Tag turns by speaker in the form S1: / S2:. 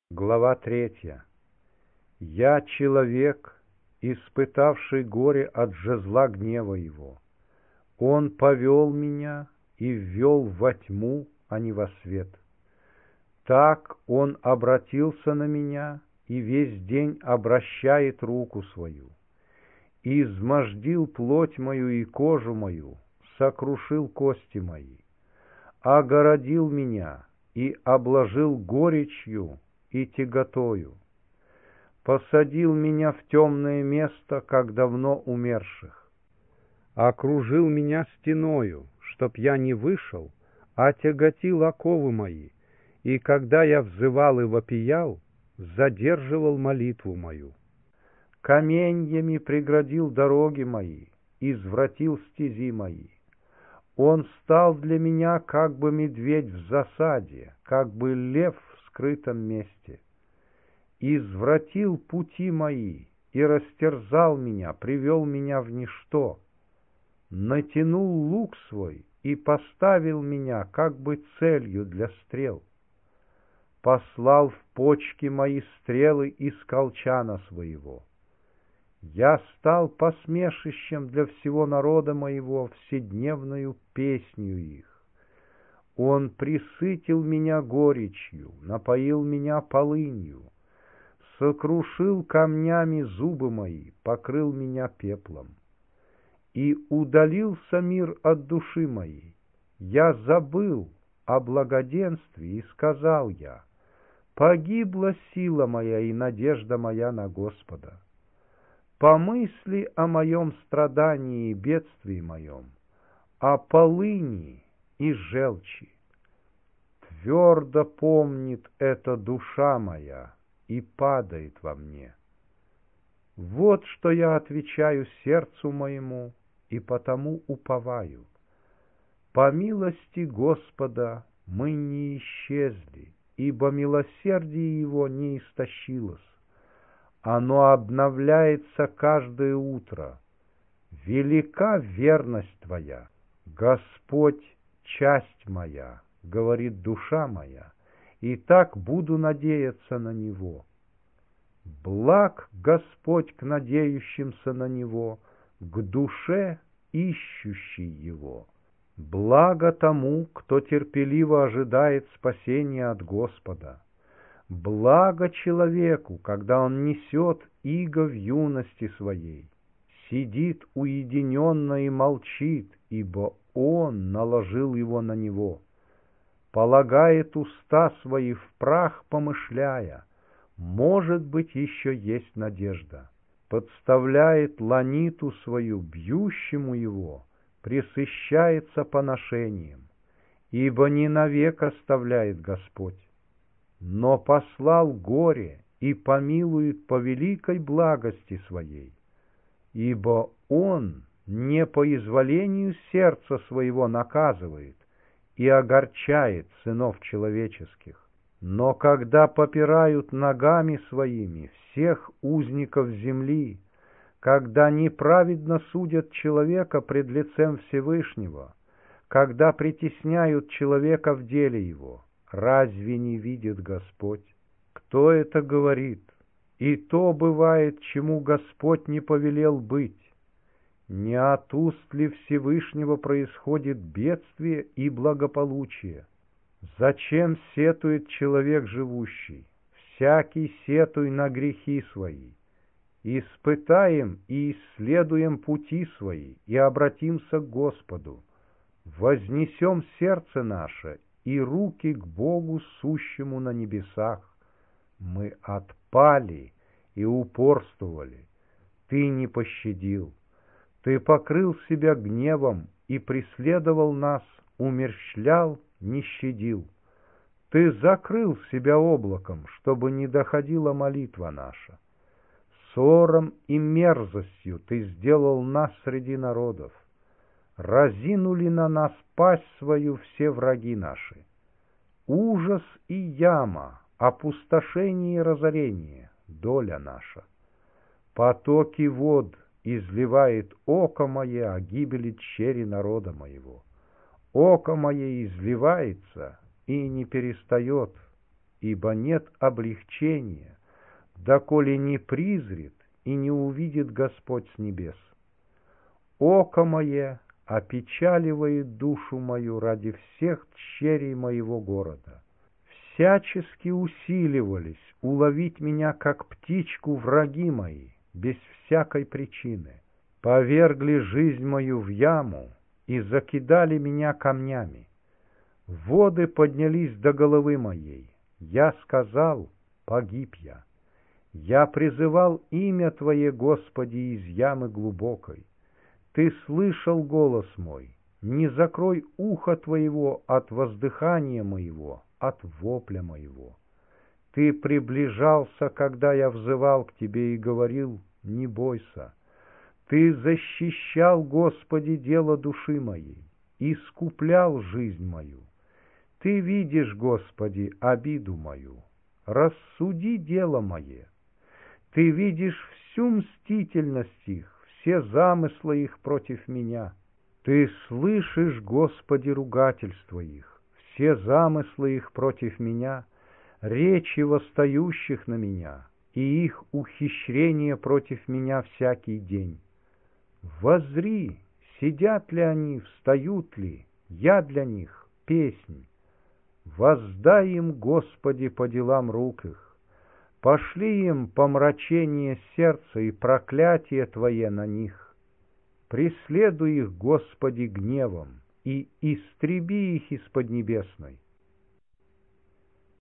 S1: Глава 3. Я человек, испытавший горе от жезла гнева его. Он повел меня и ввел во тьму, а не во свет. Так он обратился на меня и весь день обращает руку свою. Измождил плоть мою и кожу мою, сокрушил кости мои. Огородил меня и обложил горечью и тяготою. Посадил меня в темное место, как давно умерших. Окружил меня стеною, чтоб я не вышел, а тяготил оковы мои, и когда я взывал и вопиял, задерживал молитву мою. Каменьями преградил дороги мои, извратил стези мои. Он стал для меня, как бы медведь в засаде, как бы лев в скрытом месте. Извратил пути мои и растерзал меня, привел меня в ничто. Натянул лук свой и поставил меня, как бы целью для стрел. Послал в почки мои стрелы из колчана своего. Я стал посмешищем для всего народа моего, вседневною песнью их. Он присытил меня горечью, напоил меня полынью, сокрушил камнями зубы мои, покрыл меня пеплом. И удалился мир от души моей. Я забыл о благоденствии, и сказал я: погибла сила моя и надежда моя на Господа. Помысли о моем страдании и бедствии моем, о полыни и желчи. Твердо помнит это душа моя и падает во мне. Вот что я отвечаю сердцу моему, и потому уповаю. По милости Господа мы не исчезли, ибо милосердие Его не истощилось. Оно обновляется каждое утро. Велика верность Твоя, Господь, часть моя, говорит душа моя, и так буду надеяться на Него. Благ Господь к надеющимся на Него, к душе, ищущей Его. Благо тому, кто терпеливо ожидает спасения от Господа. Благо человеку, когда он несет иго в юности своей, сидит уединенно и молчит, ибо он наложил его на него. Полагает уста свои в прах, помышляя: может быть, еще есть надежда. Подставляет ланиту свою бьющему его, пресыщается поношением, ибо не навек оставляет Господь, но послал горе и помилует по великой благости своей, ибо Он не по изволению сердца своего наказывает и огорчает сынов человеческих. Но когда попирают ногами своими всех узников земли, когда неправедно судят человека пред лицем Всевышнего, когда притесняют человека в деле его, разве не видит Господь? Кто это говорит? И то бывает, чему Господь не повелел быть. Не от уст ли Всевышнего происходит бедствие и благополучие? Зачем сетует человек живущий? Всякий сетуй на грехи свои. Испытаем и исследуем пути свои, и обратимся к Господу. Вознесем сердце наше и руки к Богу, сущему на небесах. Мы отпали и упорствовали. Ты не пощадил. Ты покрыл себя гневом и преследовал нас, умерщвлял, не щадил. Ты закрыл себя облаком, чтобы не доходила молитва наша. Ссором и мерзостью ты сделал нас среди народов. Разинули на нас пасть свою все враги наши. Ужас и яма, опустошение и разорение — доля наша. Потоки вод изливает око мое о гибели тщери народа моего. Око мое изливается и не перестает. ибо нет облегчения, доколе не призрит и не увидит Господь с небес. Око мое опечаливает душу мою ради всех тщерей моего города. Всячески усиливались уловить меня, как птичку, враги мои, без всякой причины. Повергли жизнь мою в яму и закидали меня камнями. Воды поднялись до головы моей. Я сказал: погиб я. Я призывал имя Твое, Господи, из ямы глубокой. Ты слышал голос мой. Не закрой ухо Твоего от воздыхания моего, от вопля моего. Ты приближался, когда я взывал к Тебе и говорил: не бойся. Ты защищал, Господи, дело души моей, искуплял жизнь мою. Ты видишь, Господи, обиду мою, рассуди дело мое. Ты видишь всю мстительность их, все замыслы их против меня. Ты слышишь, Господи, ругательства их, все замыслы их против меня, речи восстающих на меня и их ухищрения против меня всякий день. Воззри, сидят ли они, встают ли, я для них песнь. Воздай им, Господи, по делам рук их, пошли им помрачение сердца и проклятие Твое на них. Преследуй их, Господи, гневом и истреби их из поднебесной.